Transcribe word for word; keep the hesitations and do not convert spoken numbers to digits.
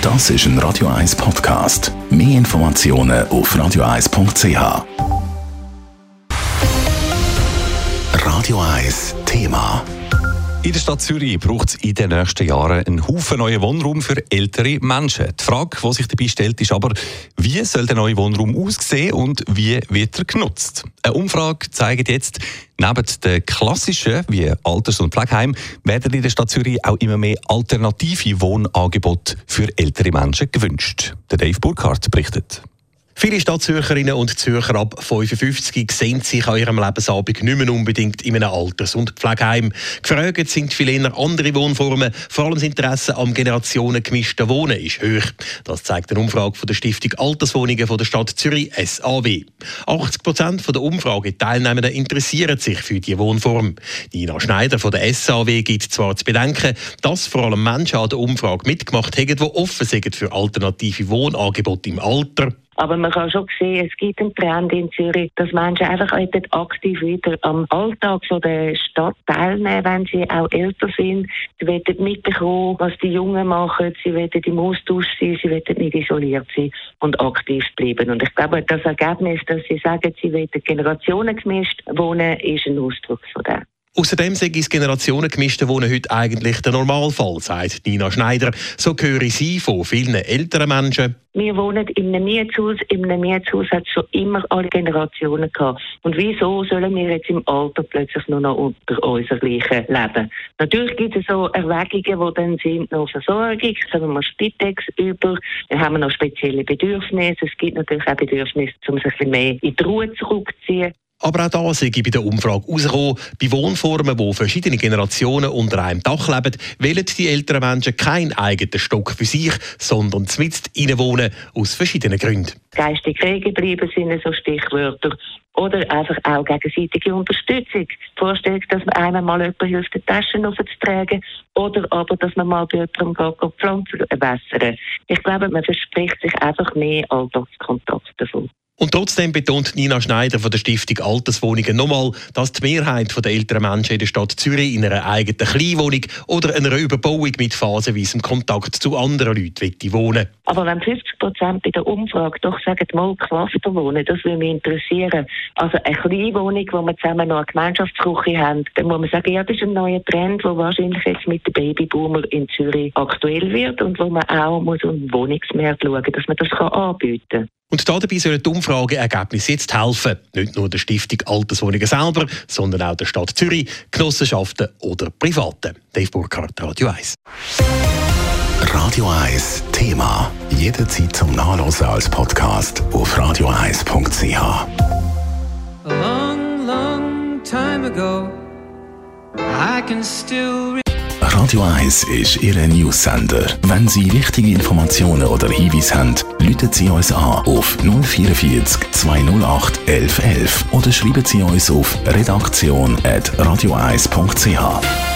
Das ist ein Radio eins Podcast. Mehr Informationen auf radio eins punkt c h. Radio eins Thema. In der Stadt Zürich braucht es in den nächsten Jahren einen Haufen neuen Wohnraum für ältere Menschen. Die Frage, die sich dabei stellt, ist aber, wie soll der neue Wohnraum aussehen und wie wird er genutzt? Eine Umfrage zeigt jetzt, neben den klassischen, wie Alters- und Pflegeheim, werden in der Stadt Zürich auch immer mehr alternative Wohnangebote für ältere Menschen gewünscht. Der Dave Burkhardt berichtet. Viele Stadtzürcherinnen und Zürcher ab fünfundfünfzig sehen sich an ihrem Lebensabend nicht mehr unbedingt in einem Alters- und Pflegeheim. Gefragt sind viele eher andere Wohnformen. Vor allem das Interesse am generationengemischten Wohnen ist hoch. Das zeigt eine Umfrage von der Stiftung Alterswohnungen von der Stadt Zürich, S A W. achtzig Prozent der Umfrageteilnehmenden interessieren sich für diese Wohnform. Nina Schneider von der S A W gibt zwar zu bedenken, dass vor allem Menschen an der Umfrage mitgemacht haben, die offen sind für alternative Wohnangebote im Alter. Aber man kann schon sehen, es gibt einen Trend in Zürich, dass Menschen einfach aktiv wieder am Alltag von der Stadt teilnehmen, wenn sie auch älter sind. Sie wollen mitbekommen, was die Jungen machen, sie wollen im Austausch sein, sie wollen nicht isoliert sein und aktiv bleiben. Und ich glaube, das Ergebnis, dass sie sagen, sie wollen generationengemischt wohnen, ist ein Ausdruck von dem. Außerdem sei das generationengemischte Wohnen heute eigentlich der Normalfall, sagt Nina Schneider. So höre sie von vielen älteren Menschen. Wir wohnen in einem Mietshaus. In einem Mietshaus hat es schon immer alle Generationen gehabt. Und wieso sollen wir jetzt im Alter plötzlich nur noch unter unserer gleichen leben? Natürlich gibt es so Erwägungen, die dann sind noch Versorgung, sagen wir Spitex über. Dann haben wir noch spezielle Bedürfnisse. Es gibt natürlich auch Bedürfnisse, um sich ein bisschen mehr in die Ruhe zurückzuziehen. Aber auch da sei bei der Umfrage herausgekommen, bei Wohnformen, wo verschiedene Generationen unter einem Dach leben, wählen die älteren Menschen keinen eigenen Stock für sich, sondern zumindest wohnen aus verschiedenen Gründen. Geistig rege bleiben sind so Stichwörter. Oder einfach auch gegenseitige Unterstützung. Die Vorstellung, dass man einmal mal jemanden hilft, die Taschen aufzutragen. Oder aber, dass man mal bei jemandem geht, Pflanzen wässern. Ich glaube, man verspricht sich einfach mehr Alltagskontakt davon. Und trotzdem betont Nina Schneider von der Stiftung Alterswohnungen nochmal, dass die Mehrheit der älteren Menschen in der Stadt Zürich in einer eigenen Kleinwohnung oder einer Überbauung mit phasenweisem Kontakt zu anderen Leuten wohnen. Aber wenn fünfzig Prozent bei der Umfrage doch sagen, mal Cluster wohnen, das würde mich interessieren. Also eine Kleinwohnung, wo wir zusammen noch eine Gemeinschaftsküche haben, dann muss man sagen, ja, das ist ein neuer Trend, der wahrscheinlich jetzt mit den Babyboomer in Zürich aktuell wird und wo man auch muss um Wohnungsmarkt schauen muss, dass man das anbieten kann. Und dabei sollen die Umfrageergebnisse jetzt helfen. Nicht nur der Stiftung Alterswohnungen selber, sondern auch der Stadt Zürich, Genossenschaften oder Privaten. Dave Burkhardt, Radio eins. Radio eins Thema. Jederzeit zum Nachlesen als Podcast auf radio eins punkt c h. A long, long time ago, I can still Radio eins ist Ihr News-Sender. Wenn Sie wichtige Informationen oder Hinweise haben, rufen Sie uns an auf null vierundvierzig zweihundertacht elf elf oder schreiben Sie uns auf redaktion at radio eins punkt c h.